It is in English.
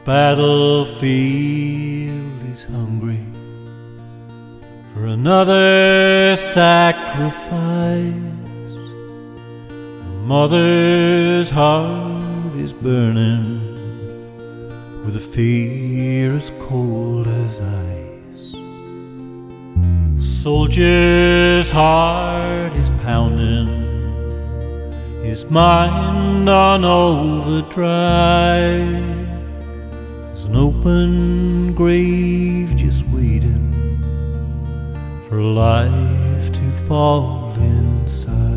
battlefield is hungry for another sacrifice. A mother's heart is burning with a fear as cold as ice. A soldier's heart is pounding, his mind on overdrive. There's an open grave just waiting for life to fall inside.